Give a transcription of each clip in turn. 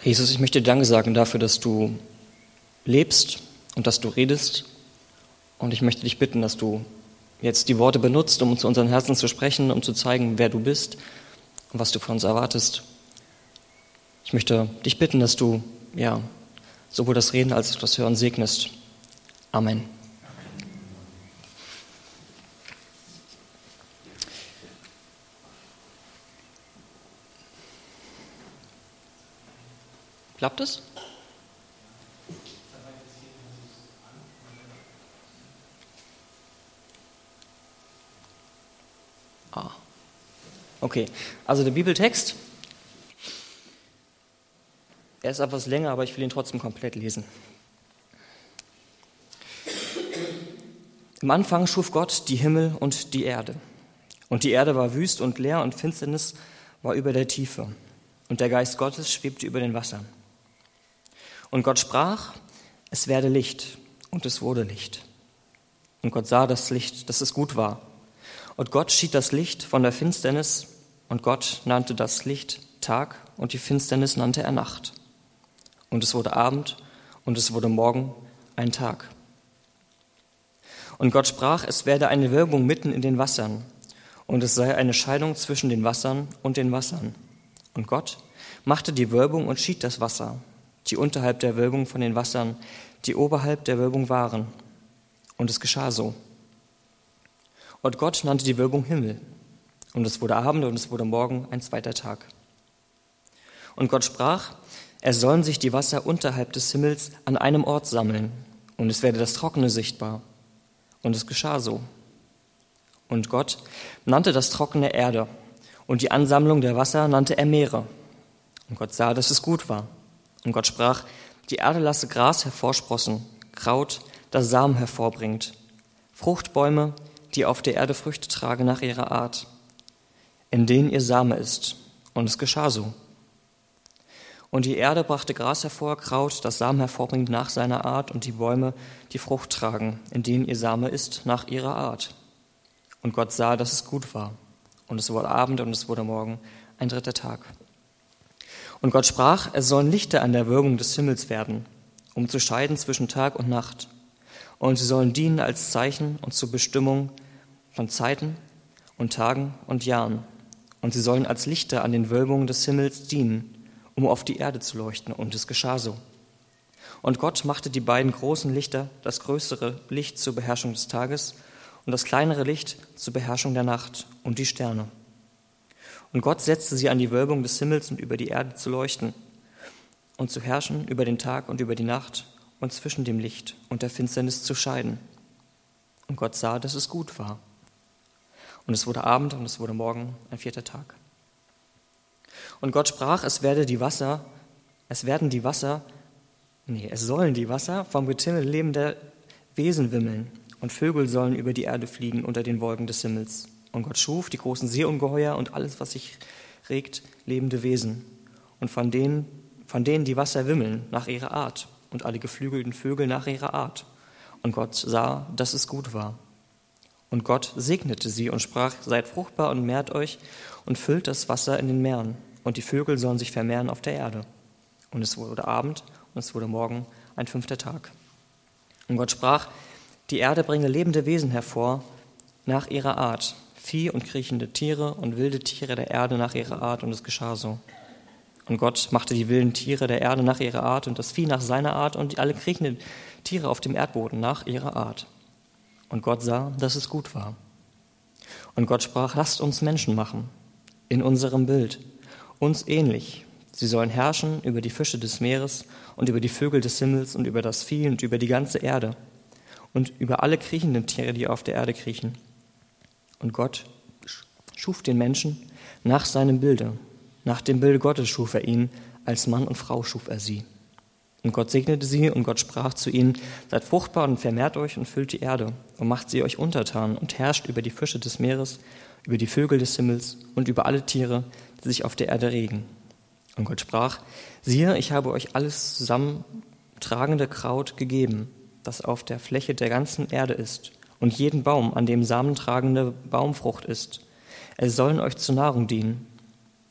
Jesus, ich möchte dir Danke sagen dafür, dass du lebst und dass du redest. Und ich möchte dich bitten, dass du jetzt die Worte benutzt, um zu unseren Herzen zu sprechen, um zu zeigen, wer du bist und was du von uns erwartest. Ich möchte dich bitten, dass du sowohl das Reden als auch das Hören segnest. Amen. Klappt es? Okay, also der Bibeltext, er ist etwas länger, aber ich will ihn trotzdem komplett lesen. Im Anfang schuf Gott die Himmel und die Erde. Und die Erde war wüst und leer und Finsternis war über der Tiefe. Und der Geist Gottes schwebte über den Wassern. Und Gott sprach, es werde Licht, und es wurde Licht. Und Gott sah das Licht, dass es gut war. Und Gott schied das Licht von der Finsternis, und Gott nannte das Licht Tag, und die Finsternis nannte er Nacht. Und es wurde Abend, und es wurde Morgen, ein Tag. Und Gott sprach, es werde eine Wölbung mitten in den Wassern, und es sei eine Scheidung zwischen den Wassern und den Wassern. Und Gott machte die Wölbung und schied das Wasser, die unterhalb der Wölbung von den Wassern, die oberhalb der Wölbung waren. Und es geschah so. Und Gott nannte die Wölbung Himmel. Und es wurde Abend und es wurde Morgen, ein zweiter Tag. Und Gott sprach, es sollen sich die Wasser unterhalb des Himmels an einem Ort sammeln, und es werde das Trockene sichtbar. Und es geschah so. Und Gott nannte das Trockene Erde, und die Ansammlung der Wasser nannte er Meere. Und Gott sah, dass es gut war. Und Gott sprach, die Erde lasse Gras hervorsprossen, Kraut, das Samen hervorbringt, Fruchtbäume, die auf der Erde Früchte tragen nach ihrer Art, in denen ihr Same ist. Und es geschah so. Und die Erde brachte Gras hervor, Kraut, das Samen hervorbringt nach seiner Art, und die Bäume, die Frucht tragen, in denen ihr Same ist, nach ihrer Art. Und Gott sah, dass es gut war. Und es wurde Abend und es wurde Morgen, ein dritter Tag. Und Gott sprach, es sollen Lichter an der Wölbung des Himmels werden, um zu scheiden zwischen Tag und Nacht. Und sie sollen dienen als Zeichen und zur Bestimmung von Zeiten und Tagen und Jahren. Und sie sollen als Lichter an den Wölbungen des Himmels dienen, um auf die Erde zu leuchten. Und es geschah so. Und Gott machte die beiden großen Lichter, das größere Licht zur Beherrschung des Tages und das kleinere Licht zur Beherrschung der Nacht und die Sterne. Und Gott setzte sie an die Wölbung des Himmels und über die Erde zu leuchten und zu herrschen über den Tag und über die Nacht und zwischen dem Licht und der Finsternis zu scheiden. Und Gott sah, dass es gut war. Und es wurde Abend und es wurde Morgen, ein vierter Tag. Und Gott sprach, es sollen die Wasser vom Getümmel lebender Wesen wimmeln, und Vögel sollen über die Erde fliegen unter den Wolken des Himmels. Und Gott schuf die großen Seeungeheuer und alles, was sich regt, lebende Wesen. Und von denen die Wasser wimmeln, nach ihrer Art, und alle geflügelten Vögel nach ihrer Art. Und Gott sah, dass es gut war. Und Gott segnete sie und sprach, seid fruchtbar und mehrt euch und füllt das Wasser in den Meeren. Und die Vögel sollen sich vermehren auf der Erde. Und es wurde Abend und es wurde Morgen, ein fünfter Tag. Und Gott sprach, die Erde bringe lebende Wesen hervor nach ihrer Art, Vieh und kriechende Tiere und wilde Tiere der Erde nach ihrer Art, und es geschah so. Und Gott machte die wilden Tiere der Erde nach ihrer Art und das Vieh nach seiner Art und alle kriechenden Tiere auf dem Erdboden nach ihrer Art. Und Gott sah, dass es gut war. Und Gott sprach, lasst uns Menschen machen, in unserem Bild, uns ähnlich. Sie sollen herrschen über die Fische des Meeres und über die Vögel des Himmels und über das Vieh und über die ganze Erde und über alle kriechenden Tiere, die auf der Erde kriechen. Und Gott schuf den Menschen nach seinem Bilde. Nach dem Bilde Gottes schuf er ihn, als Mann und Frau schuf er sie. Und Gott segnete sie, und Gott sprach zu ihnen, seid fruchtbar und vermehrt euch und füllt die Erde und macht sie euch untertan und herrscht über die Fische des Meeres, über die Vögel des Himmels und über alle Tiere, die sich auf der Erde regen. Und Gott sprach, siehe, ich habe euch alles zusammentragende Kraut gegeben, das auf der Fläche der ganzen Erde ist, und jeden Baum, an dem samentragende Baumfrucht ist. Es sollen euch zur Nahrung dienen.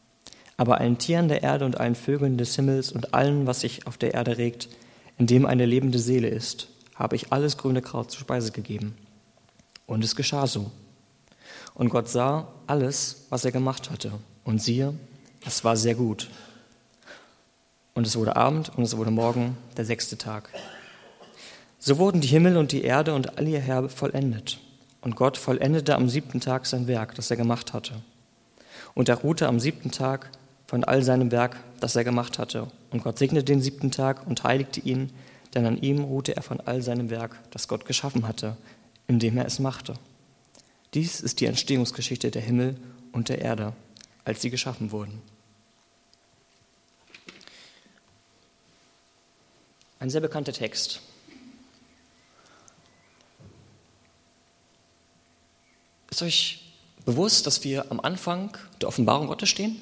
Aber allen Tieren der Erde und allen Vögeln des Himmels und allem, was sich auf der Erde regt, in dem eine lebende Seele ist, habe ich alles grüne Kraut zur Speise gegeben. Und es geschah so. Und Gott sah alles, was er gemacht hatte. Und siehe, es war sehr gut. Und es wurde Abend und es wurde Morgen, der 6. Tag. So wurden die Himmel und die Erde und all ihr Heer vollendet. Und Gott vollendete am 7. Tag sein Werk, das er gemacht hatte. Und er ruhte am 7. Tag von all seinem Werk, das er gemacht hatte. Und Gott segnete den 7. Tag und heiligte ihn, denn an ihm ruhte er von all seinem Werk, das Gott geschaffen hatte, indem er es machte. Dies ist die Entstehungsgeschichte der Himmel und der Erde, als sie geschaffen wurden. Ein sehr bekannter Text. Ist euch bewusst, dass wir am Anfang der Offenbarung Gottes stehen?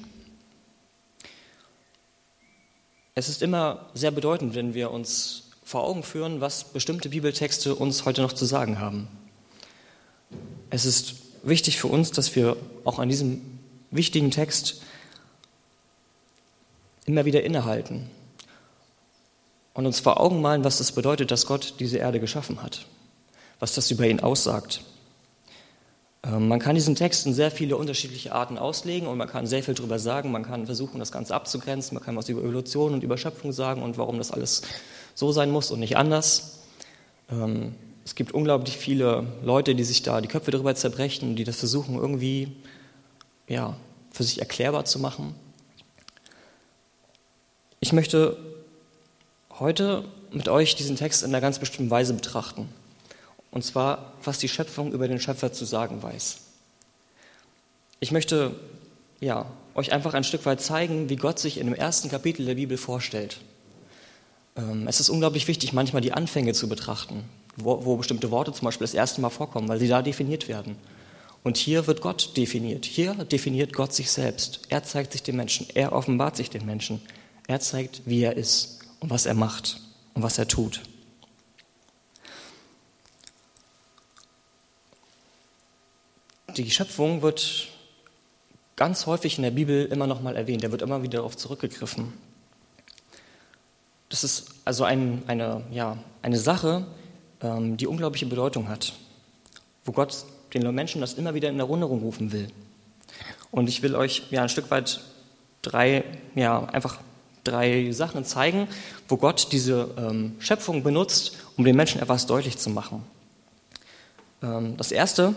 Es ist immer sehr bedeutend, wenn wir uns vor Augen führen, was bestimmte Bibeltexte uns heute noch zu sagen haben. Es ist wichtig für uns, dass wir auch an diesem wichtigen Text immer wieder innehalten und uns vor Augen malen, was es bedeutet, dass Gott diese Erde geschaffen hat, was das über ihn aussagt. Man kann diesen Text in sehr viele unterschiedliche Arten auslegen und man kann sehr viel darüber sagen, man kann versuchen, das Ganze abzugrenzen, man kann was über Evolution und über Schöpfung sagen und warum das alles so sein muss und nicht anders. Es gibt unglaublich viele Leute, die sich da die Köpfe darüber zerbrechen, die das versuchen irgendwie für sich erklärbar zu machen. Ich möchte heute mit euch diesen Text in einer ganz bestimmten Weise betrachten. Und zwar, was die Schöpfung über den Schöpfer zu sagen weiß. Ich möchte euch einfach ein Stück weit zeigen, wie Gott sich in dem ersten Kapitel der Bibel vorstellt. Es ist unglaublich wichtig, manchmal die Anfänge zu betrachten, wo bestimmte Worte zum Beispiel das erste Mal vorkommen, weil sie da definiert werden. Und hier wird Gott definiert. Hier definiert Gott sich selbst. Er zeigt sich den Menschen. Er offenbart sich den Menschen. Er zeigt, wie er ist und was er macht und was er tut. Die Schöpfung wird ganz häufig in der Bibel immer noch mal erwähnt. Da wird immer wieder darauf zurückgegriffen. Das ist also eine Sache, die unglaubliche Bedeutung hat, wo Gott den Menschen das immer wieder in Erinnerung rufen will. Und ich will euch ein Stück weit drei Sachen zeigen, wo Gott diese Schöpfung benutzt, um den Menschen etwas deutlich zu machen. Das erste: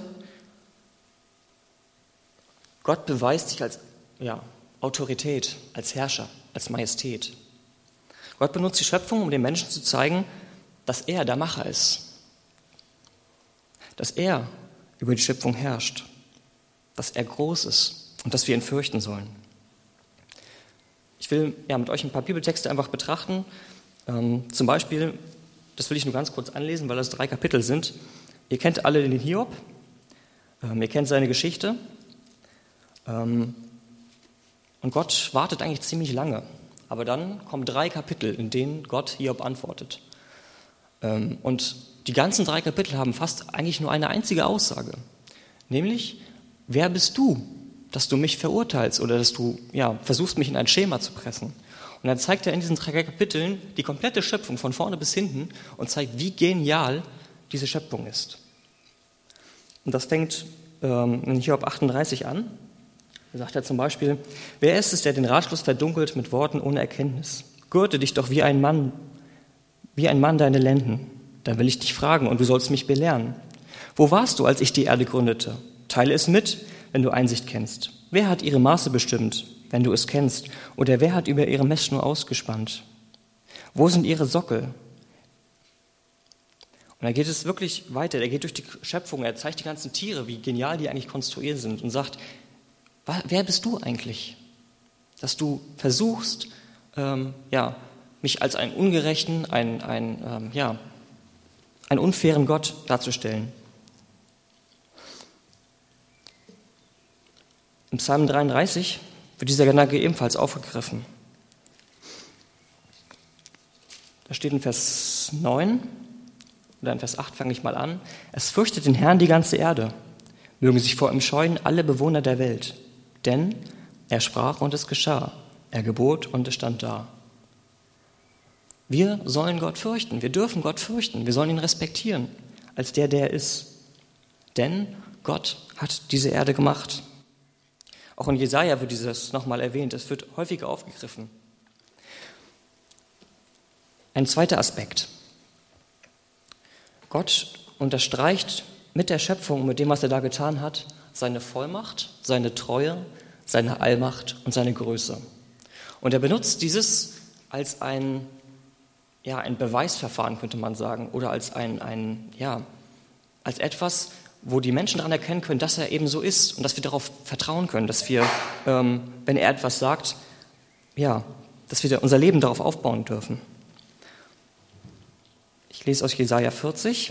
Gott beweist sich als Autorität, als Herrscher, als Majestät. Gott benutzt die Schöpfung, um den Menschen zu zeigen, dass er der Macher ist. Dass er über die Schöpfung herrscht. Dass er groß ist und dass wir ihn fürchten sollen. Ich will mit euch ein paar Bibeltexte einfach betrachten. Zum Beispiel, das will ich nur ganz kurz anlesen, weil das 3 Kapitel sind. Ihr kennt alle den Hiob. Ihr kennt seine Geschichte. Und Gott wartet eigentlich ziemlich lange. Aber dann kommen 3 Kapitel, in denen Gott Hiob antwortet. Und die ganzen 3 Kapitel haben fast eigentlich nur eine einzige Aussage. Nämlich, wer bist du, dass du mich verurteilst oder dass du versuchst, mich in ein Schema zu pressen? Und dann zeigt er in diesen 3 Kapiteln die komplette Schöpfung von vorne bis hinten und zeigt, wie genial diese Schöpfung ist. Und das fängt in Hiob 38 an. Da sagt er zum Beispiel: Wer ist es, der den Ratschluss verdunkelt mit Worten ohne Erkenntnis? Gürte dich doch wie ein Mann deine Lenden. Dann will ich dich fragen und du sollst mich belehren. Wo warst du, als ich die Erde gründete? Teile es mit, wenn du Einsicht kennst. Wer hat ihre Maße bestimmt, wenn du es kennst? Oder wer hat über ihre Messschnur ausgespannt? Wo sind ihre Sockel? Und da geht es wirklich weiter. Er geht durch die Schöpfung, er zeigt die ganzen Tiere, wie genial die eigentlich konstruiert sind und sagt: Wer bist du eigentlich, dass du versuchst, mich als einen ungerechten, einen unfairen Gott darzustellen? Im Psalm 33 wird dieser Gedanke ebenfalls aufgegriffen. Da steht in Vers 9, oder in Vers 8 fange ich mal an: Es fürchtet den Herrn die ganze Erde, mögen sich vor ihm scheuen alle Bewohner der Welt. Denn Er sprach und es geschah. Er gebot und es stand da. Wir sollen Gott fürchten, wir dürfen Gott fürchten, wir sollen ihn respektieren als der er ist. Denn Gott hat diese Erde gemacht. Auch in Jesaja wird dieses nochmal erwähnt, es wird häufiger aufgegriffen. Ein zweiter Aspekt. Gott unterstreicht mit der Schöpfung, mit dem, was er da getan hat, seine Vollmacht, seine Treue, seine Allmacht und seine Größe. Und er benutzt dieses als ein Beweisverfahren, könnte man sagen, oder als als etwas, wo die Menschen daran erkennen können, dass er eben so ist und dass wir darauf vertrauen können, dass wir, wenn er etwas sagt, dass wir unser Leben darauf aufbauen dürfen. Ich lese aus Jesaja 40.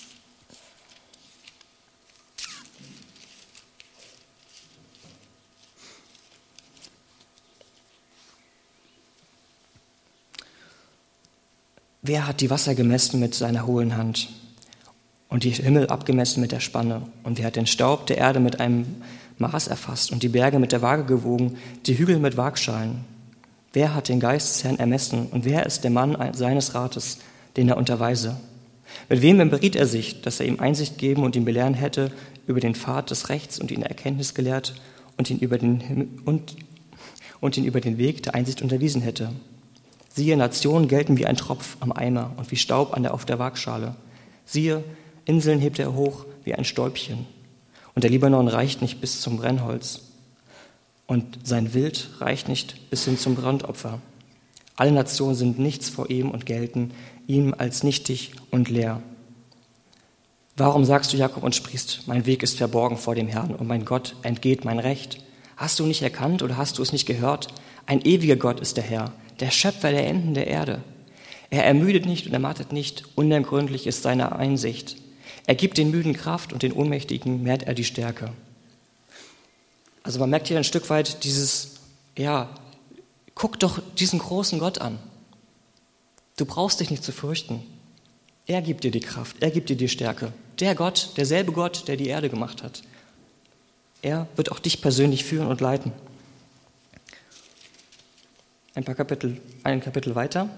Wer hat die Wasser gemessen mit seiner hohlen Hand und die Himmel abgemessen mit der Spanne? Und wer hat den Staub der Erde mit einem Maß erfasst und die Berge mit der Waage gewogen, die Hügel mit Waagschalen? Wer hat den Geist des Herrn ermessen und wer ist der Mann seines Rates, den er unterweise? Mit wem beriet er sich, dass er ihm Einsicht geben und ihn belehren hätte über den Pfad des Rechts und ihn Erkenntnis gelehrt und ihn über den Weg der Einsicht unterwiesen hätte? Siehe, Nationen gelten wie ein Tropf am Eimer und wie Staub auf der Waagschale. Siehe, Inseln hebt er hoch wie ein Stäubchen. Und der Libanon reicht nicht bis zum Brennholz. Und sein Wild reicht nicht bis hin zum Brandopfer. Alle Nationen sind nichts vor ihm und gelten ihm als nichtig und leer. Warum sagst du, Jakob, und sprichst, mein Weg ist verborgen vor dem Herrn und mein Gott entgeht mein Recht? Hast du nicht erkannt oder hast du es nicht gehört? Ein ewiger Gott ist der Herr, der Schöpfer der Enden der Erde. Er ermüdet nicht und ermattet nicht, unergründlich ist seine Einsicht. Er gibt den Müden Kraft und den Ohnmächtigen mehrt er die Stärke. Also man merkt hier ein Stück weit guck doch diesen großen Gott an. Du brauchst dich nicht zu fürchten. Er gibt dir die Kraft, er gibt dir die Stärke. Der Gott, derselbe Gott, der die Erde gemacht hat. Er wird auch dich persönlich führen und leiten. Ein Kapitel weiter.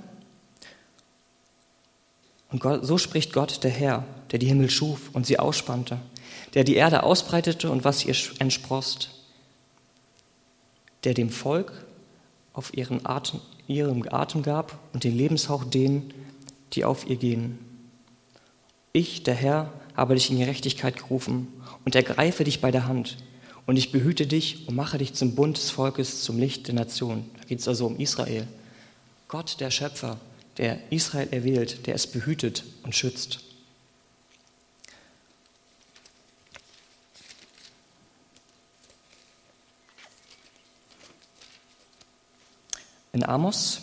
Und so spricht Gott, der Herr, der die Himmel schuf und sie ausspannte, der die Erde ausbreitete und was ihr entsproßt, der dem Volk auf ihrem Atem gab und den Lebenshauch denen, die auf ihr gehen. Ich, der Herr, habe dich in Gerechtigkeit gerufen und ergreife dich bei der Hand und ich behüte dich und mache dich zum Bund des Volkes, zum Licht der Nation. Da geht es also um Israel. Gott, der Schöpfer, der Israel erwählt, der es behütet und schützt. In Amos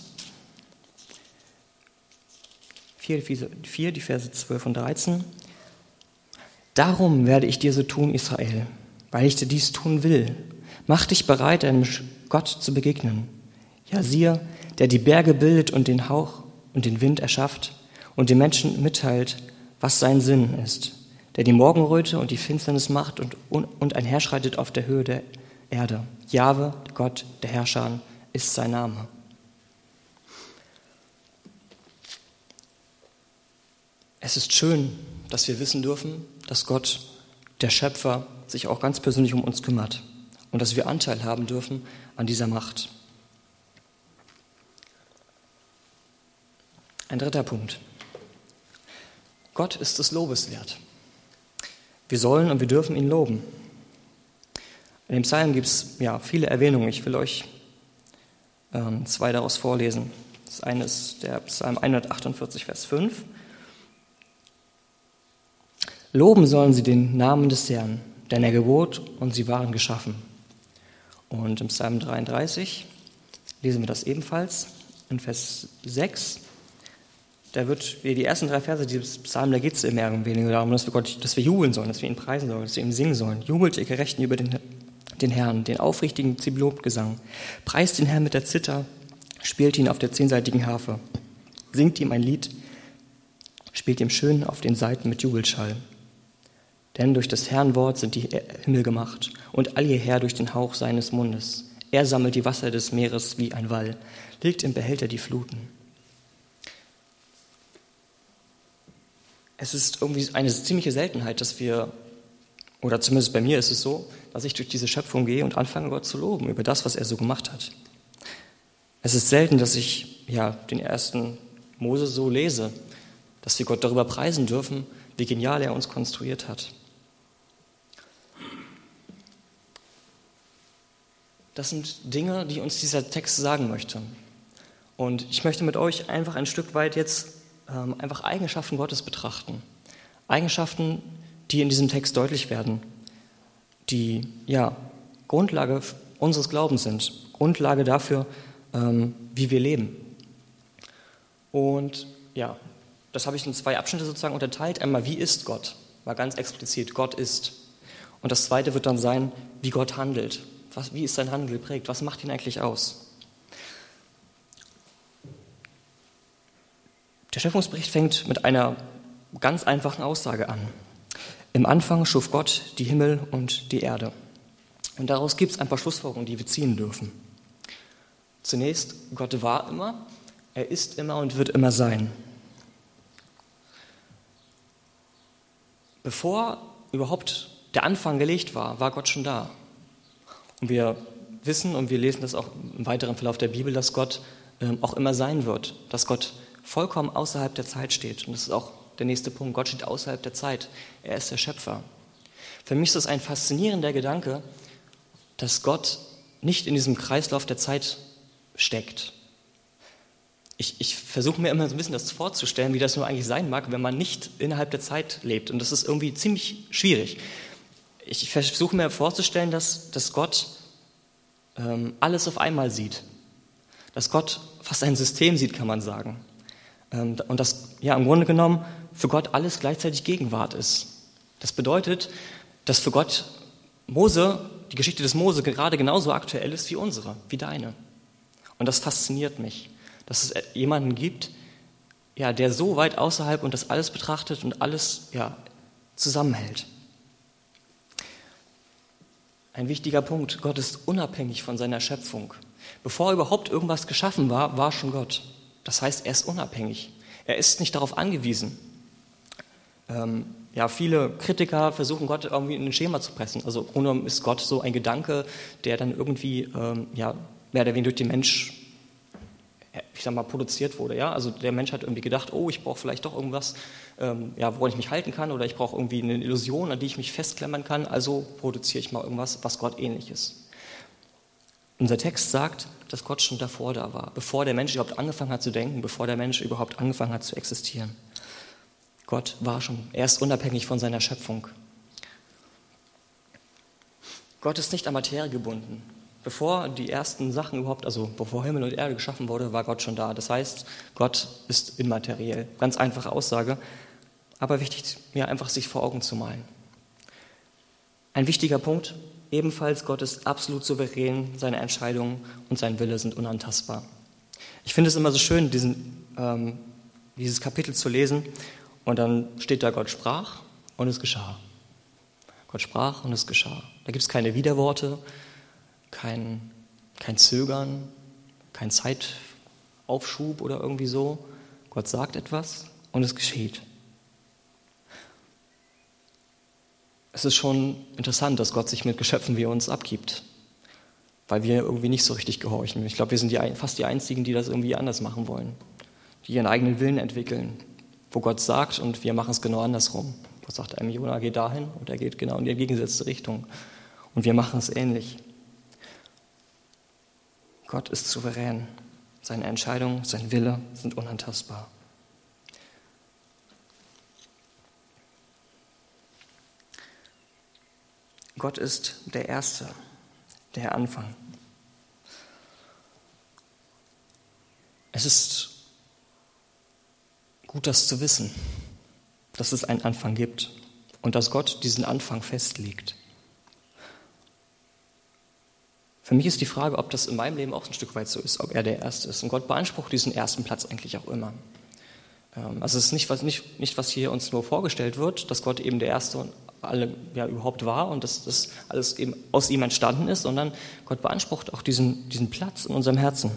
4, die Verse 12 und 13. Darum werde ich dir so tun, Israel, weil ich dir dies tun will. Mach dich bereit, deinem Gott zu begegnen. Ja, siehe, der die Berge bildet und den Hauch und den Wind erschafft und den Menschen mitteilt, was sein Sinn ist, der die Morgenröte und die Finsternis macht und einherschreitet auf der Höhe der Erde. Jahwe, Gott, der Herrscher, ist sein Name. Es ist schön, dass wir wissen dürfen, dass Gott, der Schöpfer, sich auch ganz persönlich um uns kümmert und dass wir Anteil haben dürfen an dieser Macht. Ein dritter Punkt. Gott ist des Lobes wert. Wir sollen und wir dürfen ihn loben. In dem Psalm gibt es viele Erwähnungen. Ich will euch 2 daraus vorlesen. Das eine ist der Psalm 148, Vers 5. Loben sollen sie den Namen des Herrn, denn er gebot und sie waren geschaffen. Und im Psalm 33 lesen wir das ebenfalls in Vers 6. Da wird wie die ersten 3 Verse dieses Psalms, da geht es mehr oder weniger darum, dass wir jubeln sollen, dass wir ihn preisen sollen, dass wir ihm singen sollen. Jubelt ihr Gerechten über den Herrn, den aufrichtigen Lobgesang. Preist den Herrn mit der Zither, spielt ihn auf der 10-saitigen Harfe. Singt ihm ein Lied, spielt ihm schön auf den Saiten mit Jubelschall. Denn durch des Herrn Wort sind die Himmel gemacht und all ihr Heer durch den Hauch seines Mundes. Er sammelt die Wasser des Meeres wie ein Wall, legt im Behälter die Fluten. Es ist irgendwie eine ziemliche Seltenheit, dass wir, oder zumindest bei mir ist es so, dass ich durch diese Schöpfung gehe und anfange, Gott zu loben über das, was er so gemacht hat. Es ist selten, dass ich den ersten Mose so lese, dass wir Gott darüber preisen dürfen, wie genial er uns konstruiert hat. Das sind Dinge, die uns dieser Text sagen möchte. Und ich möchte mit euch einfach ein Stück weit jetzt einfach Eigenschaften Gottes betrachten. Eigenschaften, die in diesem Text deutlich werden, die Grundlage unseres Glaubens sind, Grundlage dafür, wie wir leben. Und das habe ich in 2 Abschnitte sozusagen unterteilt. Einmal, wie ist Gott? Mal ganz explizit, Gott ist. Und das zweite wird dann sein, wie Gott handelt. Wie ist sein Handeln geprägt? Was macht ihn eigentlich aus? Der Schöpfungsbericht fängt mit einer ganz einfachen Aussage an. Im Anfang schuf Gott die Himmel und die Erde. Und daraus gibt es ein paar Schlussfolgerungen, die wir ziehen dürfen. Zunächst, Gott war immer, er ist immer und wird immer sein. Bevor überhaupt der Anfang gelegt war, war Gott schon da. Und wir wissen und wir lesen das auch im weiteren Verlauf der Bibel, dass Gott auch immer sein wird, dass Gott vollkommen außerhalb der Zeit steht. Und das ist auch der nächste Punkt. Gott steht außerhalb der Zeit. Er ist der Schöpfer. Für mich ist das ein faszinierender Gedanke, dass Gott nicht in diesem Kreislauf der Zeit steckt. Ich versuche mir immer so ein bisschen das vorzustellen, wie das nur eigentlich sein mag, wenn man nicht innerhalb der Zeit lebt. Und das ist irgendwie ziemlich schwierig. Ich versuche mir vorzustellen, dass Gott alles auf einmal sieht. Dass Gott fast ein System sieht, kann man sagen. Und dass im Grunde genommen für Gott alles gleichzeitig Gegenwart ist. Das bedeutet, dass für Gott die Geschichte des Mose gerade genauso aktuell ist wie unsere, wie deine. Und das fasziniert mich, dass es jemanden gibt, der so weit außerhalb und das alles betrachtet und alles zusammenhält. Ein wichtiger Punkt, Gott ist unabhängig von seiner Schöpfung. Bevor überhaupt irgendwas geschaffen war, war schon Gott. Das heißt, er ist unabhängig. Er ist nicht darauf angewiesen. Viele Kritiker versuchen Gott irgendwie in ein Schema zu pressen. Also im Grunde genommen ist Gott so ein Gedanke, der dann irgendwie mehr oder weniger durch den Mensch, produziert wurde. Ja? Also der Mensch hat irgendwie gedacht, ich brauche vielleicht doch irgendwas, woran ich mich halten kann, oder ich brauche irgendwie eine Illusion, an die ich mich festklammern kann, also produziere ich mal irgendwas, was Gott ähnlich ist. Unser Text sagt, dass Gott schon davor da war, bevor der Mensch überhaupt angefangen hat zu denken, bevor der Mensch überhaupt angefangen hat zu existieren. Gott war schon, er ist unabhängig von seiner Schöpfung. Gott ist nicht an Materie gebunden. Bevor die ersten Sachen überhaupt, also bevor Himmel und Erde geschaffen wurde, war Gott schon da. Das heißt, Gott ist immateriell. Ganz einfache Aussage, aber wichtig, einfach sich vor Augen zu malen. Ein wichtiger Punkt, ebenfalls, Gott ist absolut souverän, seine Entscheidungen und sein Wille sind unantastbar. Ich finde es immer so schön, dieses Kapitel zu lesen und dann steht da, Gott sprach und es geschah. Gott sprach und es geschah. Da gibt es keine Widerworte, kein Zögern, kein Zeitaufschub oder irgendwie so. Gott sagt etwas und es geschieht. Es ist schon interessant, dass Gott sich mit Geschöpfen wie uns abgibt, weil wir irgendwie nicht so richtig gehorchen. Ich glaube, wir sind fast die Einzigen, die das irgendwie anders machen wollen, die ihren eigenen Willen entwickeln, wo Gott sagt und wir machen es genau andersrum. Gott sagt einem, Jona, geh dahin und er geht genau in die entgegengesetzte Richtung und wir machen es ähnlich. Gott ist souverän. Seine Entscheidungen, sein Wille sind unantastbar. Gott ist der Erste, der Anfang. Es ist gut, das zu wissen, dass es einen Anfang gibt und dass Gott diesen Anfang festlegt. Für mich ist die Frage, ob das in meinem Leben auch ein Stück weit so ist, ob er der Erste ist. Und Gott beansprucht diesen ersten Platz eigentlich auch immer. Also es ist nicht, was hier uns nur vorgestellt wird, dass Gott eben der Erste alle überhaupt war und dass das alles eben aus ihm entstanden ist, sondern Gott beansprucht auch diesen Platz in unserem Herzen.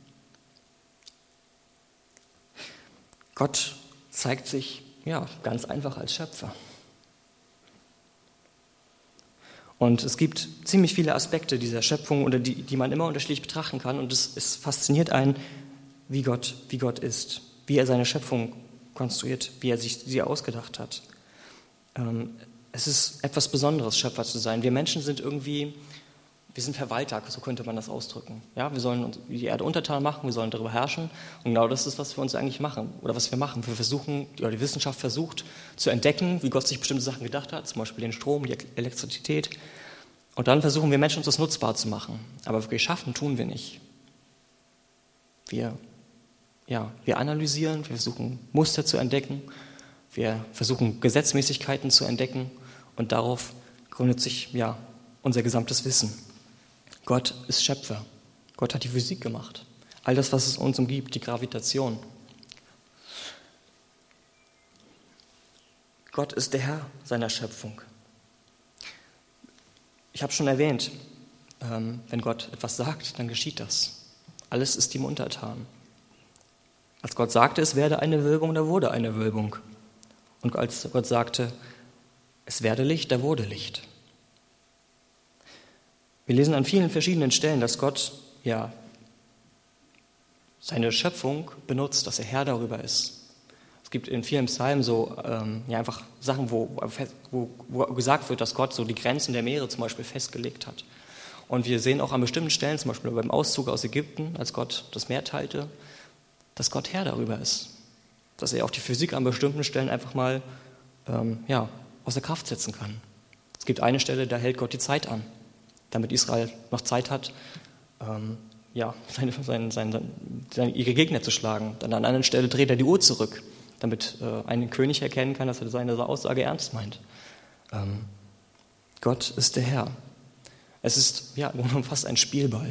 Gott zeigt sich ganz einfach als Schöpfer. Und es gibt ziemlich viele Aspekte dieser Schöpfung, oder die man immer unterschiedlich betrachten kann. Und es fasziniert einen, wie Gott ist, wie er seine Schöpfung konstruiert, wie er sich sie ausgedacht hat. Es ist etwas Besonderes, Schöpfer zu sein. Wir Menschen sind wir sind Verwalter, so könnte man das ausdrücken. Ja, wir sollen uns die Erde untertan machen, wir sollen darüber herrschen. Und genau das ist, was wir uns eigentlich machen, oder was wir machen. Die Wissenschaft versucht zu entdecken, wie Gott sich bestimmte Sachen gedacht hat, zum Beispiel den Strom, die Elektrizität. Und dann versuchen wir Menschen, uns das nutzbar zu machen. Aber wirklich schaffen tun wir nicht. Wir analysieren, wir versuchen Muster zu entdecken, wir versuchen Gesetzmäßigkeiten zu entdecken und darauf gründet sich unser gesamtes Wissen. Gott ist Schöpfer. Gott hat die Physik gemacht. All das, was es uns umgibt, die Gravitation. Gott ist der Herr seiner Schöpfung. Ich habe schon erwähnt, wenn Gott etwas sagt, dann geschieht das. Alles ist ihm untertan. Als Gott sagte, es werde eine Wölbung, da wurde eine Wölbung. Und als Gott sagte, es werde Licht, da wurde Licht. Wir lesen an vielen verschiedenen Stellen, dass Gott seine Schöpfung benutzt, dass er Herr darüber ist. Es gibt in vielen Psalmen so einfach Sachen, wo gesagt wird, dass Gott so die Grenzen der Meere zum Beispiel festgelegt hat. Und wir sehen auch an bestimmten Stellen, zum Beispiel beim Auszug aus Ägypten, als Gott das Meer teilte, dass Gott Herr darüber ist. Dass er auch die Physik an bestimmten Stellen einfach mal außer Kraft setzen kann. Es gibt eine Stelle, da hält Gott die Zeit an, damit Israel noch Zeit hat, ihre Gegner zu schlagen. Dann an einer anderen Stelle dreht er die Uhr zurück, damit ein König erkennen kann, dass er seine Aussage ernst meint. Gott ist der Herr. Es ist fast ein Spielball.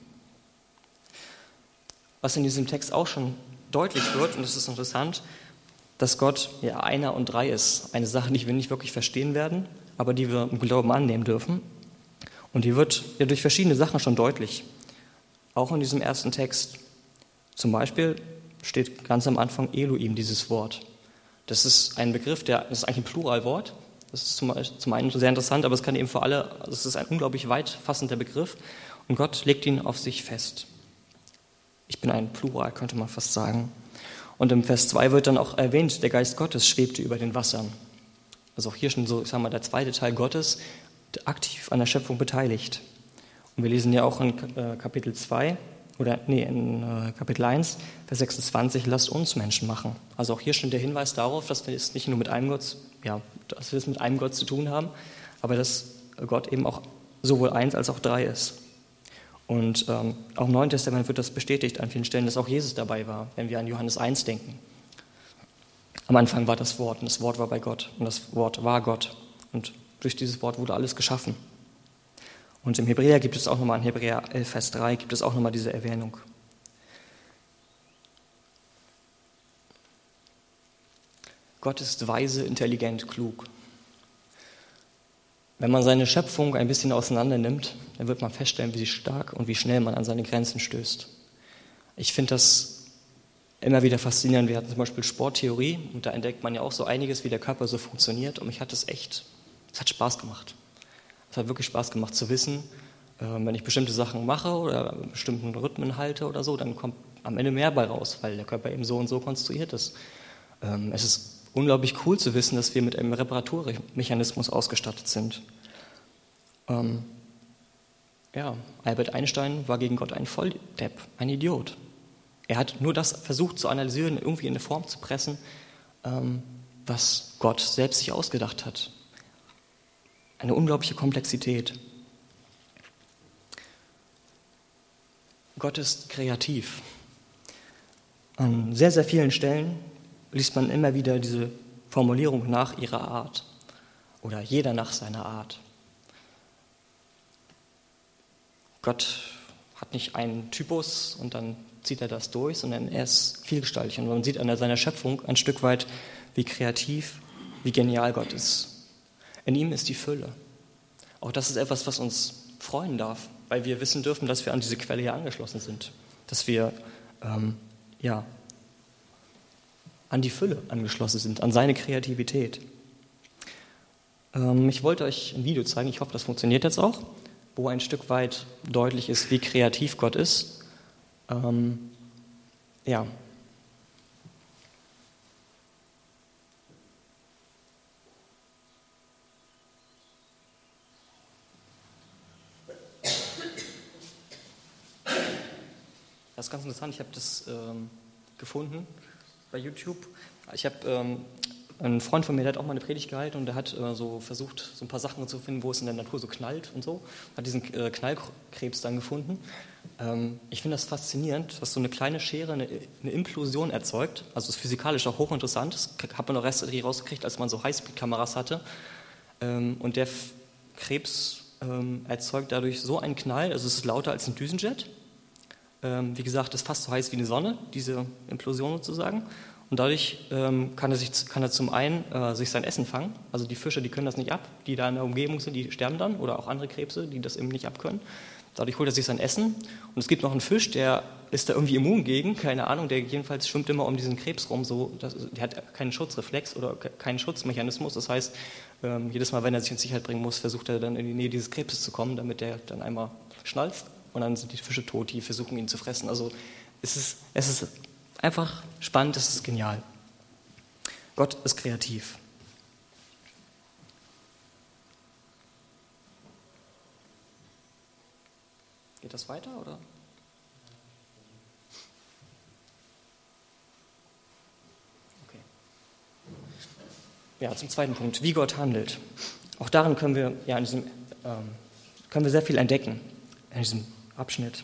Was in diesem Text auch schon deutlich wird, und es ist interessant, dass Gott einer und drei ist. Eine Sache, die wir nicht wirklich verstehen werden, aber die wir im Glauben annehmen dürfen. Und die wird durch verschiedene Sachen schon deutlich. Auch in diesem ersten Text. Zum Beispiel steht ganz am Anfang Elohim, dieses Wort. Das ist ein Begriff, das ist eigentlich ein Pluralwort. Das ist zum einen sehr interessant, aber es kann eben für alle, es ist ein unglaublich weit fassender Begriff. Und Gott legt ihn auf sich fest. Ich bin ein Plural, könnte man fast sagen. Und im Vers 2 wird dann auch erwähnt, der Geist Gottes schwebte über den Wassern. Also auch hier schon so, der zweite Teil Gottes, aktiv an der Schöpfung beteiligt. Und wir lesen ja auch in Kapitel 1, Vers 26, lasst uns Menschen machen. Also auch hier schon der Hinweis darauf, dass wir es nicht nur mit einem Gott zu tun haben, aber dass Gott eben auch sowohl eins als auch drei ist. Und auch im Neuen Testament wird das bestätigt an vielen Stellen, dass auch Jesus dabei war, wenn wir an Johannes 1 denken. Am Anfang war das Wort und das Wort war bei Gott und das Wort war Gott. Und durch dieses Wort wurde alles geschaffen. Und im Hebräer gibt es auch nochmal, in Hebräer 11, Vers 3, gibt es auch nochmal diese Erwähnung. Gott ist weise, intelligent, klug. Wenn man seine Schöpfung ein bisschen auseinander nimmt, dann wird man feststellen, wie stark und wie schnell man an seine Grenzen stößt. Ich finde das immer wieder faszinierend. Wir hatten zum Beispiel Sporttheorie und da entdeckt man ja auch so einiges, wie der Körper so funktioniert. Und mich hat es hat Spaß gemacht. Es hat wirklich Spaß gemacht zu wissen, wenn ich bestimmte Sachen mache oder bestimmten Rhythmen halte oder so, dann kommt am Ende mehr bei raus, weil der Körper eben so und so konstruiert ist. Es ist unglaublich cool zu wissen, dass wir mit einem Reparaturmechanismus ausgestattet sind. Albert Einstein war gegen Gott ein Volldepp, ein Idiot. Er hat nur das versucht zu analysieren, irgendwie in eine Form zu pressen, was Gott selbst sich ausgedacht hat. Eine unglaubliche Komplexität. Gott ist kreativ. An sehr, sehr vielen Stellen liest man immer wieder diese Formulierung nach ihrer Art oder jeder nach seiner Art. Gott hat nicht einen Typus und dann zieht er das durch, sondern er ist vielgestaltig. Und man sieht an seiner Schöpfung ein Stück weit, wie kreativ, wie genial Gott ist. In ihm ist die Fülle. Auch das ist etwas, was uns freuen darf, weil wir wissen dürfen, dass wir an diese Quelle hier angeschlossen sind. Dass wir an die Fülle angeschlossen sind, an seine Kreativität. Ich wollte euch ein Video zeigen, ich hoffe, das funktioniert jetzt auch, wo ein Stück weit deutlich ist, wie kreativ Gott ist. Das ist ganz interessant, ich habe das gefunden bei YouTube. Ich habe einen Freund von mir, der hat auch mal eine Predigt gehalten und der hat so versucht, so ein paar Sachen zu finden, wo es in der Natur so knallt und so. Hat diesen Knallkrebs dann gefunden. Ich finde das faszinierend, dass so eine kleine Schere eine Implosion erzeugt. Also es ist physikalisch auch hochinteressant. Das hat man auch erst rausgekriegt, als man so Highspeed-Kameras hatte. Und der Krebs erzeugt dadurch so einen Knall, also es ist lauter als ein Düsenjet. Wie gesagt, das ist fast so heiß wie eine Sonne, diese Implosion sozusagen. Und dadurch kann er zum einen sich sein Essen fangen. Also die Fische, die können das nicht ab, die da in der Umgebung sind, die sterben dann. Oder auch andere Krebse, die das eben nicht abkönnen. Dadurch holt er sich sein Essen. Und es gibt noch einen Fisch, der ist da irgendwie immun gegen, keine Ahnung, der jedenfalls schwimmt immer um diesen Krebs rum. Der hat keinen Schutzreflex oder keinen Schutzmechanismus. Das heißt, jedes Mal, wenn er sich in Sicherheit bringen muss, versucht er dann in die Nähe dieses Krebses zu kommen, damit der dann einmal schnalzt. Und dann sind die Fische tot, die versuchen ihn zu fressen. Also es ist einfach spannend, es ist genial. Gott ist kreativ. Geht das weiter, oder? Okay. Ja, zum zweiten Punkt, wie Gott handelt. Auch darin können wir sehr viel entdecken, in diesem Abschnitt.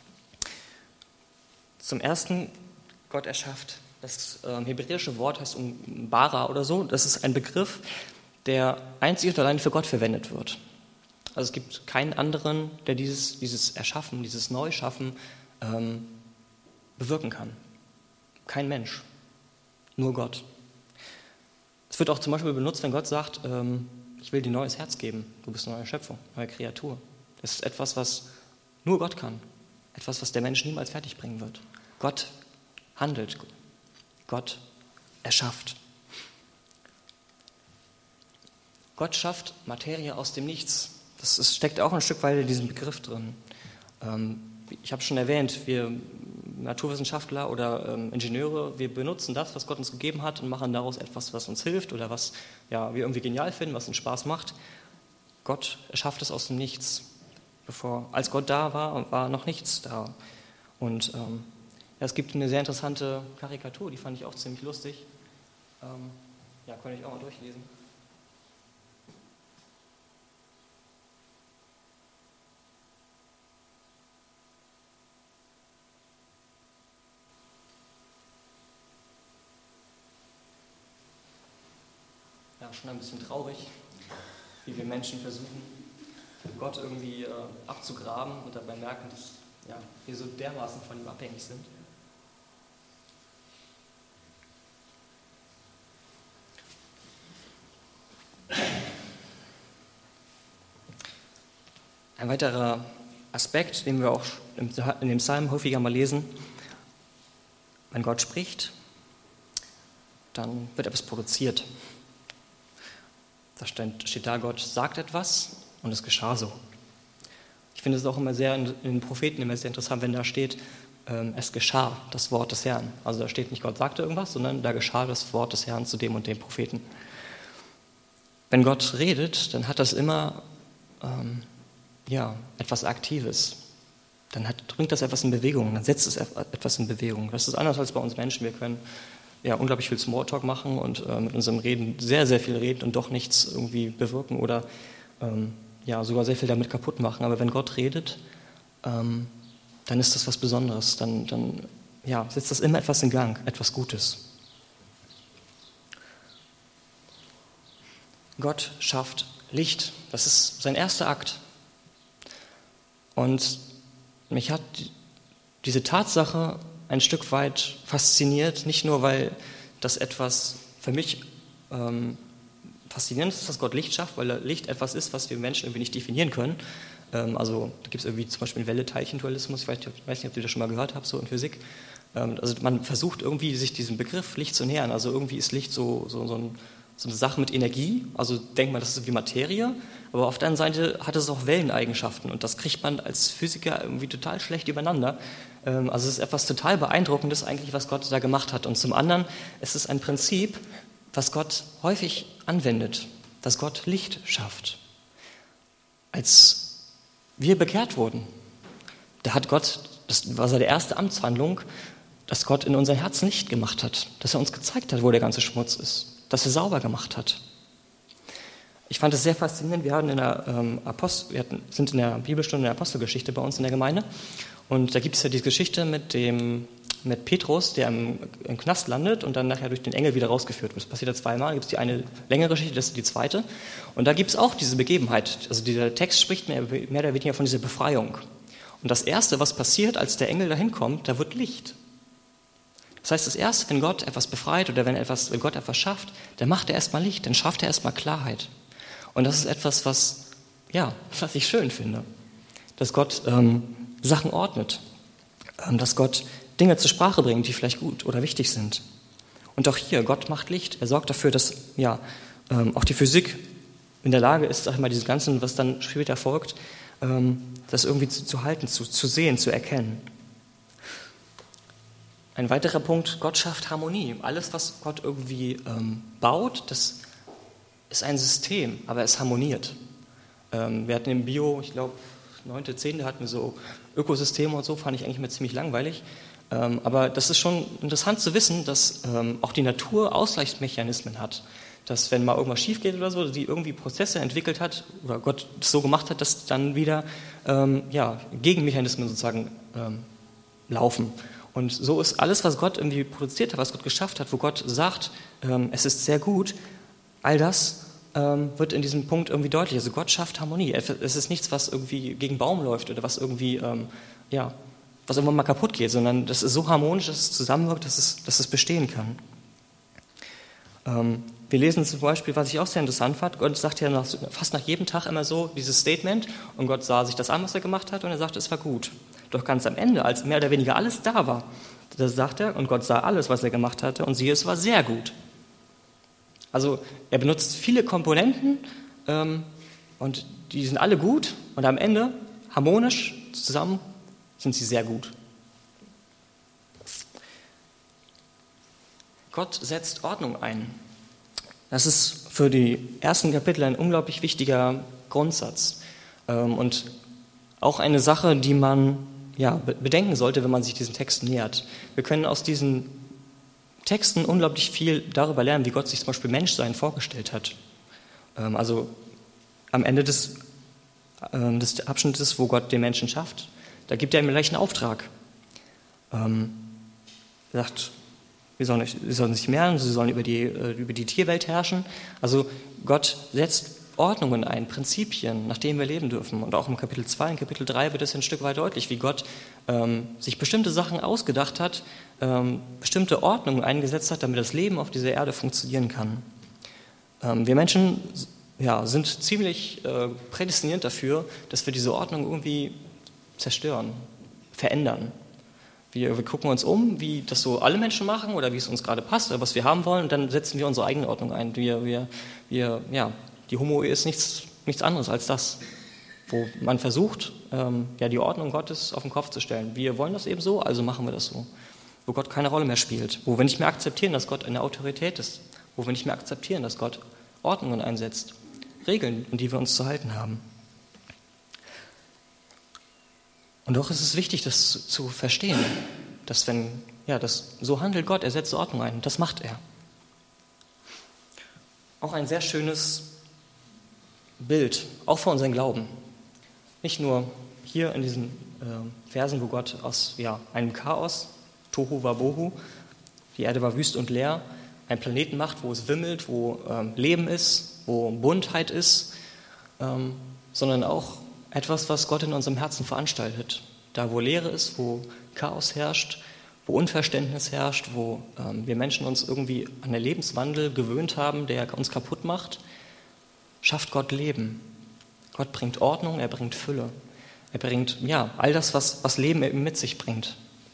Zum Ersten, Gott erschafft. Das hebräische Wort heißt bara oder so. Das ist ein Begriff, der einzig und allein für Gott verwendet wird. Also es gibt keinen anderen, der dieses Erschaffen, dieses Neuschaffen bewirken kann. Kein Mensch, nur Gott. Es wird auch zum Beispiel benutzt, wenn Gott sagt, ich will dir ein neues Herz geben, du bist eine neue Schöpfung, neue Kreatur. Das ist etwas, was nur Gott kann. Etwas, was der Mensch niemals fertigbringen wird. Gott handelt. Gott erschafft. Gott schafft Materie aus dem Nichts. Das steckt auch ein Stück weit in diesem Begriff drin. Ich habe schon erwähnt, wir Naturwissenschaftler oder Ingenieure, wir benutzen das, was Gott uns gegeben hat und machen daraus etwas, was uns hilft oder was wir irgendwie genial finden, was uns Spaß macht. Gott erschafft es aus dem Nichts. Als Gott da war, war noch nichts da. Und es gibt eine sehr interessante Karikatur, die fand ich auch ziemlich lustig. Könnt ihr auch mal durchlesen. Ja, schon ein bisschen traurig, wie wir Menschen versuchen, Gott irgendwie abzugraben und dabei merken, dass wir so dermaßen von ihm abhängig sind. Ein weiterer Aspekt, den wir auch in dem Psalm häufiger mal lesen: Wenn Gott spricht, dann wird etwas produziert. Da steht da, Gott sagt etwas und es geschah so. Ich finde es auch immer sehr in den Propheten immer sehr interessant, wenn da steht, es geschah das Wort des Herrn. Also da steht nicht, Gott sagte irgendwas, sondern da geschah das Wort des Herrn zu dem und dem Propheten. Wenn Gott redet, dann hat das immer etwas Aktives. Dann bringt das etwas in Bewegung, dann setzt es etwas in Bewegung. Das ist anders als bei uns Menschen. Wir können unglaublich viel Smalltalk machen und mit unserem Reden sehr, sehr viel reden und doch nichts irgendwie bewirken oder sogar sehr viel damit kaputt machen. Aber wenn Gott redet, dann ist das was Besonderes. Dann setzt das immer etwas in Gang, etwas Gutes. Gott schafft Licht. Das ist sein erster Akt. Und mich hat diese Tatsache ein Stück weit fasziniert, nicht nur, weil das etwas für mich faszinierend ist, dass Gott Licht schafft, weil Licht etwas ist, was wir Menschen irgendwie nicht definieren können. Also da gibt es irgendwie zum Beispiel Welle-Teilchen-Dualismus, ich weiß nicht, ob ihr das schon mal gehört habt, so in Physik. Also man versucht irgendwie, sich diesem Begriff Licht zu nähern. Also irgendwie ist Licht so eine Sache mit Energie, also denkt man, das ist wie Materie, aber auf der anderen Seite hat es auch Welleneigenschaften und das kriegt man als Physiker irgendwie total schlecht übereinander. Also es ist etwas total Beeindruckendes eigentlich, was Gott da gemacht hat. Und zum anderen ist es ein Prinzip, was Gott häufig anwendet, dass Gott Licht schafft. Als wir bekehrt wurden, da hat Gott, das war seine erste Amtshandlung, dass Gott in unser Herzen Licht gemacht hat, dass er uns gezeigt hat, wo der ganze Schmutz ist, dass er sauber gemacht hat. Ich fand es sehr faszinierend, wir sind in der Bibelstunde der Apostelgeschichte bei uns in der Gemeinde und da gibt es ja diese Geschichte mit Petrus, der im Knast landet und dann nachher durch den Engel wieder rausgeführt wird. Das passiert ja zweimal, da gibt es die eine längere Geschichte, das ist die zweite. Und da gibt es auch diese Begebenheit, also dieser Text spricht mehr oder weniger von dieser Befreiung. Und das Erste, was passiert, als der Engel dahin kommt, da wird Licht. Das heißt, das Erste, wenn Gott etwas befreit oder wenn Gott etwas schafft, dann macht er erstmal Licht, dann schafft er erstmal Klarheit. Und das ist etwas, was ich schön finde, dass Gott Sachen ordnet, dass Gott Dinge zur Sprache bringt, die vielleicht gut oder wichtig sind. Und auch hier, Gott macht Licht. Er sorgt dafür, dass auch die Physik in der Lage ist, dieses Ganze, was dann später folgt, das irgendwie zu halten, zu sehen, zu erkennen. Ein weiterer Punkt, Gott schafft Harmonie. Alles, was Gott irgendwie baut, das ist ein System, aber es harmoniert. Wir hatten im Bio, ich glaube, 9., 10., da hatten wir so Ökosysteme und so, fand ich eigentlich immer ziemlich langweilig. Aber das ist schon interessant zu wissen, dass auch die Natur Ausgleichsmechanismen hat. Dass wenn mal irgendwas schief geht oder so, die irgendwie Prozesse entwickelt hat oder Gott das so gemacht hat, dass dann wieder Gegenmechanismen sozusagen laufen. Und so ist alles, was Gott irgendwie produziert hat, was Gott geschafft hat, wo Gott sagt, es ist sehr gut, all das wird in diesem Punkt irgendwie deutlich. Also Gott schafft Harmonie. Es ist nichts, was irgendwie gegen Baum läuft oder was irgendwie, was irgendwann mal kaputt geht, sondern das ist so harmonisch, dass es zusammenwirkt, dass es bestehen kann. Wir lesen zum Beispiel, was ich auch sehr interessant fand, Gott sagt ja fast nach jedem Tag immer so dieses Statement und Gott sah sich das an, was er gemacht hat und er sagte, es war gut. Doch ganz am Ende, als mehr oder weniger alles da war, da sagt er, und Gott sah alles, was er gemacht hatte und siehe, es war sehr gut. Also er benutzt viele Komponenten und die sind alle gut und am Ende harmonisch zusammen sind sie sehr gut. Gott setzt Ordnung ein. Das ist für die ersten Kapitel ein unglaublich wichtiger Grundsatz und auch eine Sache, die man bedenken sollte, wenn man sich diesen Texten nähert. Wir können aus diesen Texten unglaublich viel darüber lernen, wie Gott sich zum Beispiel Menschsein vorgestellt hat. Also am Ende des Abschnittes, wo Gott den Menschen schafft, da gibt er ihm gleich einen Auftrag. Er sagt, sie sollen sich mehren, sie sollen über die Tierwelt herrschen. Also Gott setzt Ordnungen ein, Prinzipien, nach denen wir leben dürfen. Und auch im Kapitel 2, in Kapitel 3 wird es ein Stück weit deutlich, wie Gott sich bestimmte Sachen ausgedacht hat, bestimmte Ordnungen eingesetzt hat, damit das Leben auf dieser Erde funktionieren kann. Wir Menschen sind ziemlich prädestiniert dafür, dass wir diese Ordnung irgendwie zerstören, verändern. Wir gucken uns um, wie das so alle Menschen machen oder wie es uns gerade passt oder was wir haben wollen und dann setzen wir unsere eigene Ordnung ein. Die Homo ist nichts anderes als das, wo man versucht, die Ordnung Gottes auf den Kopf zu stellen. Wir wollen das eben so, also machen wir das so. Wo Gott keine Rolle mehr spielt, wo wir nicht mehr akzeptieren, dass Gott eine Autorität ist, wo wir nicht mehr akzeptieren, dass Gott Ordnungen einsetzt, Regeln, an die wir uns zu halten haben. Und doch ist es wichtig, das zu verstehen, dass so handelt Gott, er setzt Ordnung ein, das macht er. Auch ein sehr schönes Bild, auch für unseren Glauben. Nicht nur hier in diesen Versen, wo Gott aus einem Chaos, Tohu Wabohu, die Erde war wüst und leer, einen Planeten macht, wo es wimmelt, wo Leben ist, wo Buntheit ist, sondern auch etwas, was Gott in unserem Herzen veranstaltet. Da, wo Leere ist, wo Chaos herrscht, wo Unverständnis herrscht, wo wir Menschen uns irgendwie an den Lebenswandel gewöhnt haben, der uns kaputt macht, schafft Gott Leben. Gott bringt Ordnung, er bringt Fülle. Er bringt all das, was Leben eben mit sich bringt.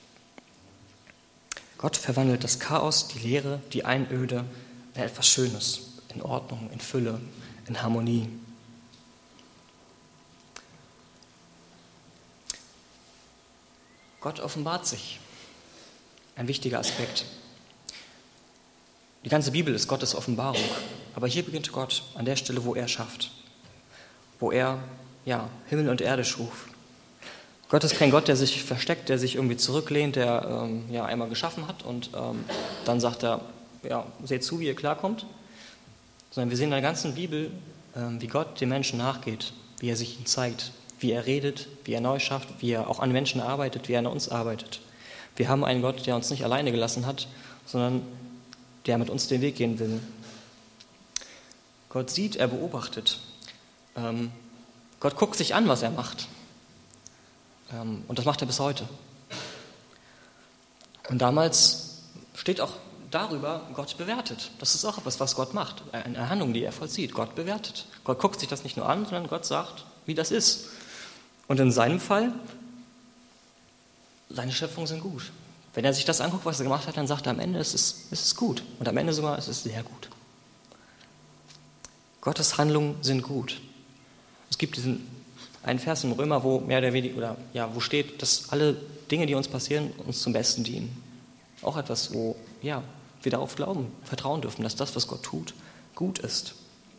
Gott verwandelt das Chaos, die Leere, die Einöde in etwas Schönes, in Ordnung, in Fülle, in Harmonie. Gott offenbart sich. Ein wichtiger Aspekt. Die ganze Bibel ist Gottes Offenbarung. Aber hier beginnt Gott an der Stelle, wo er schafft. Wo er Himmel und Erde schuf. Gott ist kein Gott, der sich versteckt, der sich irgendwie zurücklehnt, der einmal geschaffen hat und dann sagt er, seht zu, wie ihr klarkommt. Sondern wir sehen in der ganzen Bibel, wie Gott dem Menschen nachgeht, wie er sich ihm zeigt, wie er redet, wie er neu schafft, wie er auch an Menschen arbeitet, wie er an uns arbeitet. Wir haben einen Gott, der uns nicht alleine gelassen hat, sondern der mit uns den Weg gehen will. Gott sieht, er beobachtet. Gott guckt sich an, was er macht. Und das macht er bis heute. Und damals steht auch darüber, Gott bewertet. Das ist auch etwas, was Gott macht. Eine Handlung, die er vollzieht. Gott bewertet. Gott guckt sich das nicht nur an, sondern Gott sagt, wie das ist. Und in seinem Fall, seine Schöpfungen sind gut. Wenn er sich das anguckt, was er gemacht hat, dann sagt er am Ende, es ist gut. Und am Ende sogar, es ist sehr gut. Gottes Handlungen sind gut. Es gibt einen Vers im Römer, wo mehr oder weniger, wo steht, dass alle Dinge, die uns passieren, uns zum Besten dienen. Auch etwas, wo wir darauf glauben, vertrauen dürfen, dass das, was Gott tut, gut ist.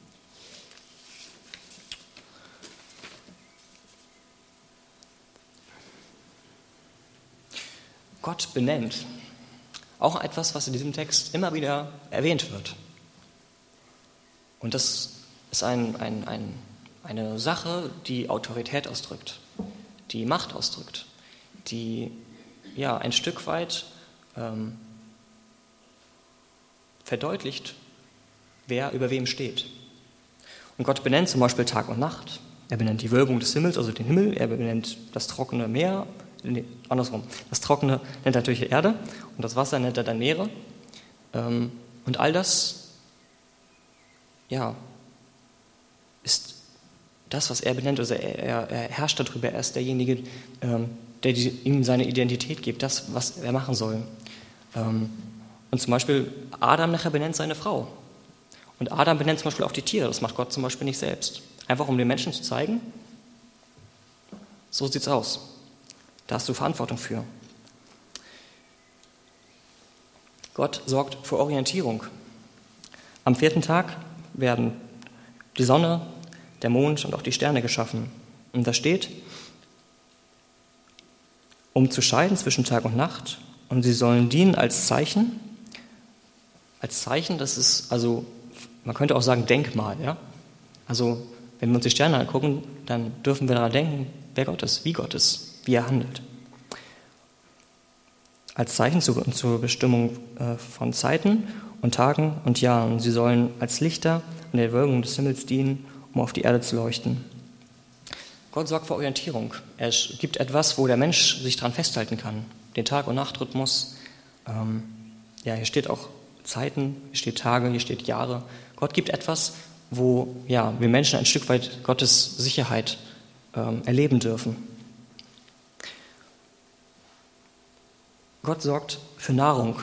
Gott benennt. Auch etwas, was in diesem Text immer wieder erwähnt wird. Und das ist eine Sache, die Autorität ausdrückt, die Macht ausdrückt, die ein Stück weit verdeutlicht, wer über wem steht. Und Gott benennt zum Beispiel Tag und Nacht. Er benennt die Wölbung des Himmels, also den Himmel. Er benennt das trockene Meer. Andersrum. Das Trockene nennt er natürlich Erde und das Wasser nennt er dann Meere. Und all das, ist das, was er benennt. Also er herrscht darüber. Er ist derjenige, der ihm seine Identität gibt, das, was er machen soll. Und zum Beispiel Adam nachher benennt seine Frau. Und Adam benennt zum Beispiel auch die Tiere. Das macht Gott zum Beispiel nicht selbst. Einfach um den Menschen zu zeigen, so sieht's aus. Da hast du Verantwortung für. Gott sorgt für Orientierung. Am 4. Tag werden die Sonne, der Mond und auch die Sterne geschaffen. Und da steht, um zu scheiden zwischen Tag und Nacht. Und sie sollen dienen als Zeichen. Als Zeichen, das ist, also, man könnte auch sagen Denkmal. Ja? Also, wenn wir uns die Sterne angucken, dann dürfen wir daran denken, wer Gott ist, wie er handelt. Als Zeichen zur Bestimmung von Zeiten und Tagen und Jahren. Sie sollen als Lichter in der Wölbung des Himmels dienen, um auf die Erde zu leuchten. Gott sorgt für Orientierung. Er gibt etwas, wo der Mensch sich dran festhalten kann. Den Tag- und Nachtrhythmus. Hier steht auch Zeiten, hier steht Tage, hier steht Jahre. Gott gibt etwas, wo wir Menschen ein Stück weit Gottes Sicherheit erleben dürfen. Gott sorgt für Nahrung.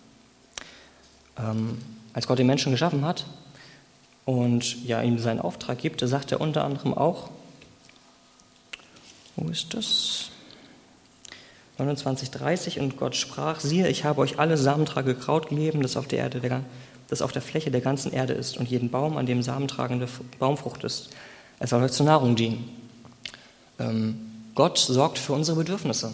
Als Gott den Menschen geschaffen hat und ihm seinen Auftrag gibt, da sagt er unter anderem auch, wo ist das? 29,30 und Gott sprach, siehe, ich habe euch alle samentragende Kraut gegeben, das auf der Fläche der ganzen Erde ist und jeden Baum, an dem samentragende Baumfrucht ist. Es soll euch zur Nahrung dienen. Gott sorgt für unsere Bedürfnisse.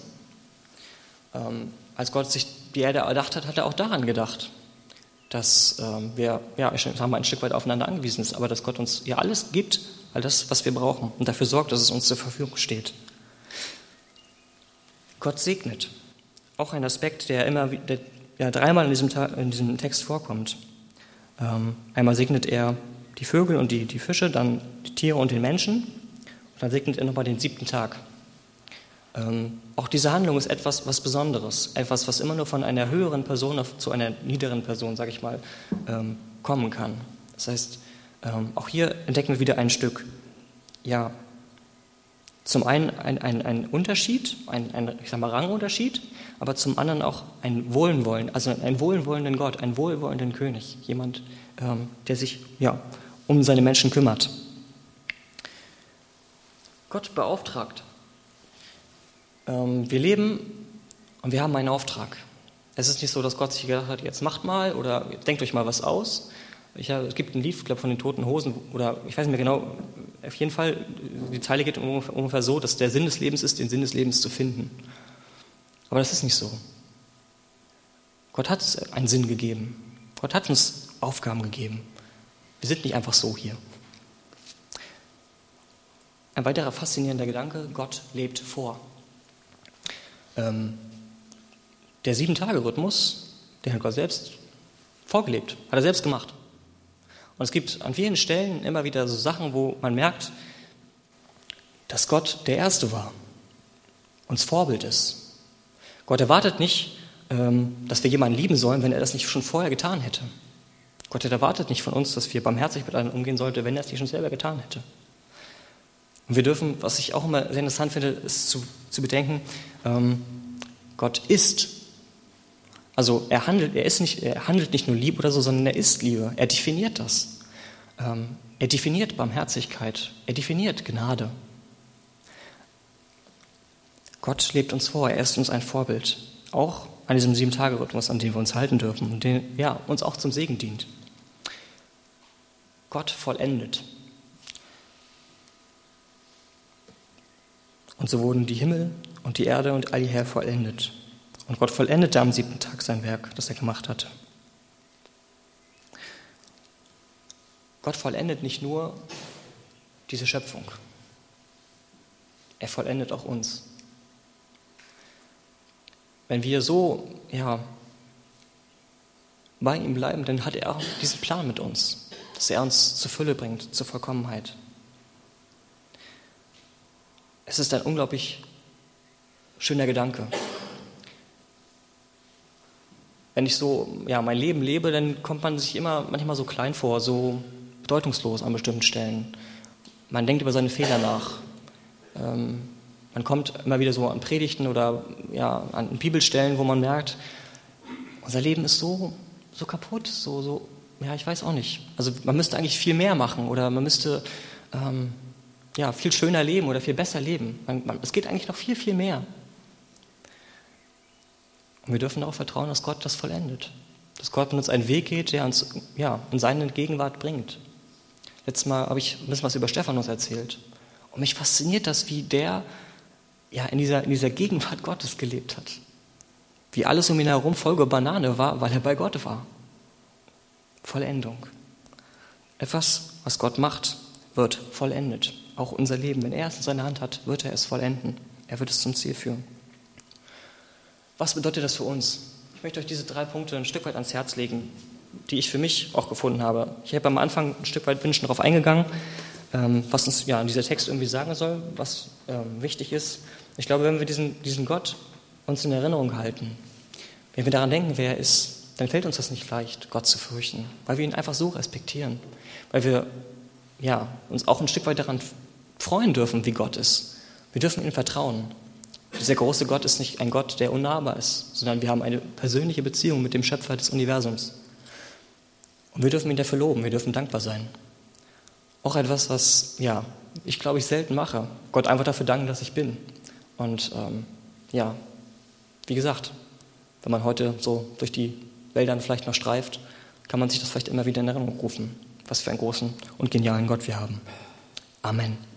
Als Gott sich die Erde erdacht hat, hat er auch daran gedacht, dass wir ein Stück weit aufeinander angewiesen sind, aber dass Gott uns alles gibt, all das, was wir brauchen und dafür sorgt, dass es uns zur Verfügung steht. Gott segnet. Auch ein Aspekt, der dreimal in diesem Text vorkommt. Einmal segnet er die Vögel und die Fische, dann die Tiere und den Menschen und dann segnet er nochmal den 7. Tag. Auch diese Handlung ist etwas, was Besonderes, etwas, was immer nur von einer höheren Person zu einer niederen Person, sage ich mal, kommen kann. Das heißt, Auch hier entdecken wir wieder ein Stück. Ja, zum einen ein Unterschied, ich sag mal Rangunterschied, aber zum anderen auch ein Wohlwollen, also einen wohlwollenden Gott, einen wohlwollenden König, jemand, der sich um seine Menschen kümmert. Gott beauftragt. Wir leben und wir haben einen Auftrag. Es ist nicht so, dass Gott sich gedacht hat, jetzt macht mal oder denkt euch mal was aus. Es gibt ein Lied, ich glaube, von den Toten Hosen, oder ich weiß nicht mehr genau, auf jeden Fall, die Zeile geht ungefähr so, dass der Sinn des Lebens ist, den Sinn des Lebens zu finden. Aber das ist nicht so. Gott hat uns einen Sinn gegeben. Gott hat uns Aufgaben gegeben. Wir sind nicht einfach so hier. Ein weiterer faszinierender Gedanke, Gott lebt vor. Der 7-Tage-Rhythmus, den hat Gott selbst vorgelebt, hat er selbst gemacht. Und es gibt an vielen Stellen immer wieder so Sachen, wo man merkt, dass Gott der Erste war, uns Vorbild ist. Gott erwartet nicht, dass wir jemanden lieben sollen, wenn er das nicht schon vorher getan hätte. Gott erwartet nicht von uns, dass wir barmherzig mit anderen umgehen sollten, wenn er es nicht schon selber getan hätte. Und wir dürfen, was ich auch immer sehr interessant finde, ist zu bedenken, Gott ist. Also er handelt nicht nur Liebe oder so, sondern er ist Liebe. Er definiert das. Er definiert Barmherzigkeit. Er definiert Gnade. Gott lebt uns vor. Er ist uns ein Vorbild. Auch an diesem 7-Tage-Rhythmus, an dem wir uns halten dürfen und der uns auch zum Segen dient. Gott vollendet. Und so wurden die Himmel und die Erde und all die Herr vollendet. Und Gott vollendete am 7. Tag sein Werk, das er gemacht hatte. Gott vollendet nicht nur diese Schöpfung. Er vollendet auch uns. Wenn wir so bei ihm bleiben, dann hat er auch diesen Plan mit uns, dass er uns zur Fülle bringt, zur Vollkommenheit. Es ist ein unglaublich schöner Gedanke. Wenn ich so mein Leben lebe, dann kommt man sich immer manchmal so klein vor, so bedeutungslos an bestimmten Stellen. Man denkt über seine Fehler nach. Man kommt immer wieder so an Predigten oder an Bibelstellen, wo man merkt, unser Leben ist so kaputt, ich weiß auch nicht. Also man müsste eigentlich viel mehr machen oder man müsste viel schöner leben oder viel besser leben. Es geht eigentlich noch viel, viel mehr. Und wir dürfen darauf vertrauen, dass Gott das vollendet. Dass Gott mit uns einen Weg geht, der uns in seine Gegenwart bringt. Letztes Mal habe ich ein bisschen was über Stephanus erzählt. Und mich fasziniert das, wie der in dieser Gegenwart Gottes gelebt hat. Wie alles um ihn herum voll Banane war, weil er bei Gott war. Vollendung. Etwas, was Gott macht, wird vollendet. Auch unser Leben, wenn er es in seiner Hand hat, wird er es vollenden. Er wird es zum Ziel führen. Was bedeutet das für uns? Ich möchte euch diese 3 Punkte ein Stück weit ans Herz legen, die ich für mich auch gefunden habe. Ich habe am Anfang ein Stück weit bin schon darauf eingegangen, was uns dieser Text irgendwie sagen soll, was wichtig ist. Ich glaube, wenn wir diesen Gott uns in Erinnerung halten, wenn wir daran denken, wer er ist, dann fällt uns das nicht leicht, Gott zu fürchten, weil wir ihn einfach so respektieren, weil wir uns auch ein Stück weit daran freuen dürfen, wie Gott ist. Wir dürfen ihm vertrauen. Dieser große Gott ist nicht ein Gott, der unnahbar ist, sondern wir haben eine persönliche Beziehung mit dem Schöpfer des Universums. Und wir dürfen ihn dafür loben, wir dürfen dankbar sein. Auch etwas, was ich glaube ich selten mache. Gott einfach dafür danken, dass ich bin. Und wie gesagt, wenn man heute so durch die Wäldern vielleicht noch streift, kann man sich das vielleicht immer wieder in Erinnerung rufen, was für einen großen und genialen Gott wir haben. Amen.